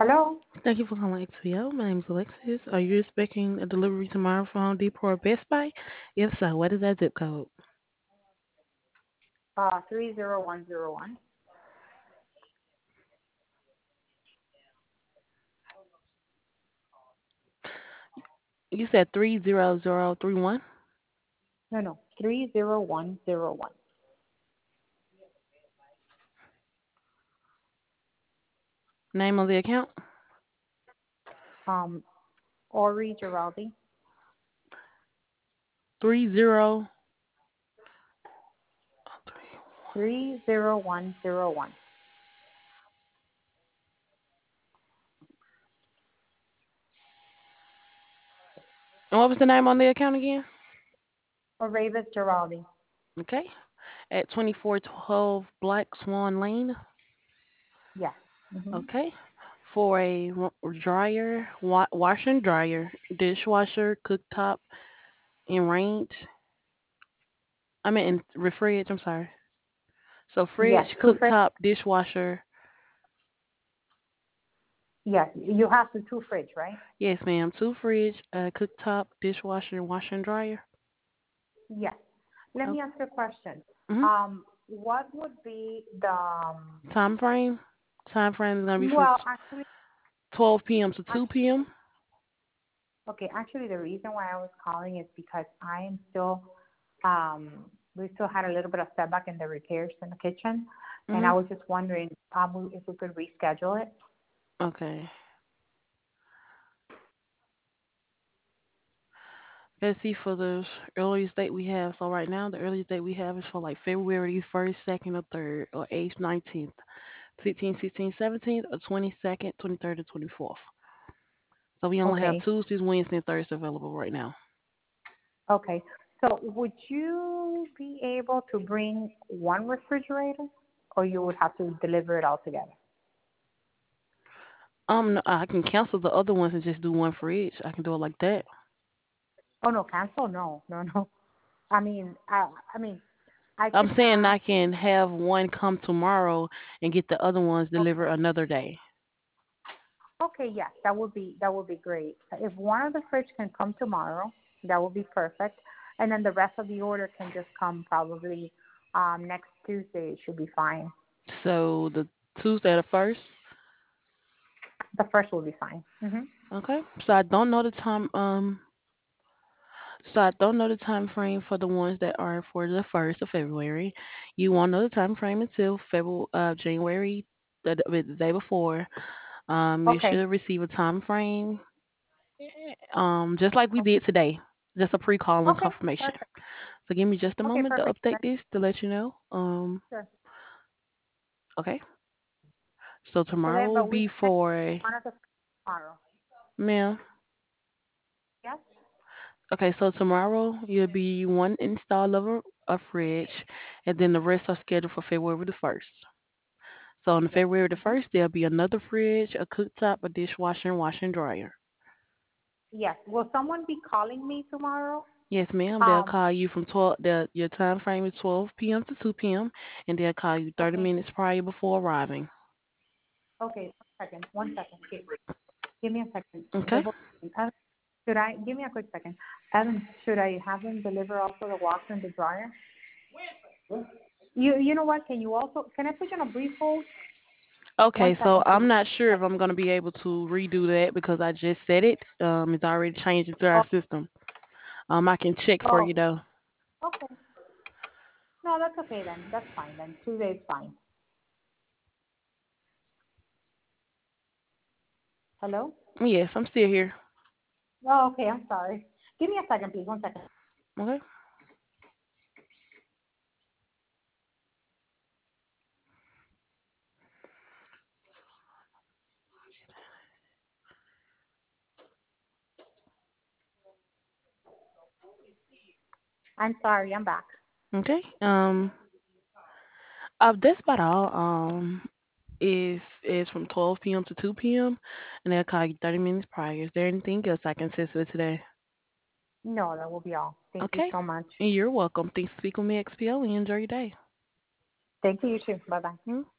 Hello. Thank you for calling XPO. My name is Alexis. Are you expecting a delivery tomorrow from Home Depot or Best Buy? If so, what is that zip code? 30101. You said 30031. No, 30101. Name on the account? Um, Ori Giraldi. 30. 30101. And what was the name on the account again? Oravis Giraldi. Okay. At 2412 Black Swan Lane. Yes. hmm Okay. For a dryer, washer and dryer, dishwasher, cooktop, and range. I mean, in refrigerator. I'm sorry. So Yes. fridge, Two fridge. cooktop, dishwasher. Yes. You have the two fridge, right? Yes, ma'am. Two fridge, cooktop, dishwasher, and washer and dryer. Yes. Let Oh, me ask you a question. hmm What would be the Time frame. Time frame is gonna be from well, actually, 12 p.m. to 2 actually, p.m. okay. Actually, the reason why I was calling is because I am still we still had a little bit of setback in the repairs in the kitchen, and I hmm was just wondering if we could reschedule it. Okay. Let's see for the earliest date we have. So right now, the earliest date we have is for like February 1st, 2nd, or 3rd, or 8th, 19th, 15th, 16th, 17th, or 22nd, 23rd, or 24th. So we only have Okay. Tuesdays, Wednesdays, and Thursdays available right now. Okay. So would you be able to bring one refrigerator, or you would have to deliver it all together? No, I can cancel the other ones and just do one for each. I can do it like that. Oh no, cancel? No, no, no. I mean, I I'm can saying have. I can have one come tomorrow and get the other ones delivered another day. Okay, yes, that would be great. If one of the fridge can come tomorrow, that would be perfect. And then the rest of the order can just come probably next Tuesday. It should be fine. So the Tuesday the first. The first will be fine. Okay. So I don't know the time. So I don't know the time frame for the ones that are for the 1st of February. You won't know the time frame until February, January, the day before. You Okay. should receive a time frame, just like we did today. Just a pre-call and Okay. confirmation. Perfect. So give me just a Okay. moment to Perfect. update this to let you know. Sure. Okay. So So tomorrow then, will but we be can for, one of the tomorrow. ma'am. Yes. Okay, so tomorrow you'll be one install of a fridge, and then the rest are scheduled for February the 1st. So on Yes. February the 1st, there'll be another fridge, a cooktop, a dishwasher, and washer and dryer. Yes. Will someone be calling me tomorrow? Yes, ma'am. They'll Um. call you from 12. Your time frame is 12 p.m. to 2 p.m. and they'll call you 30 Okay. minutes prior before arriving. Okay. 1 second. 1 second. Give me a second. Okay. Should I give me a quick second? Evan, should I have them deliver also the washer and the dryer? You know what? Can I put you on a brief hold? Okay, One so second, please. I'm not sure if I'm gonna be able to redo that because I just said it. It's already changed into our Oh, system. I can check for oh, you though. okay. No, that's okay then. That's fine then. Tuesday is fine. Hello? Yes, I'm still here. Oh, okay. I'm sorry. Give me a second, please. 1 second. Okay. I'm sorry. I'm back. Okay. That's about all. Is from 12 p.m. to 2 p.m. and they'll call you 30 minutes prior. Is there anything else I can assist with today? No, that will be all. Thank you Okay. so much. And you're welcome. Thanks for speaking with me, XPO, and enjoy your day. Thank you, you too. Bye bye. Hmm?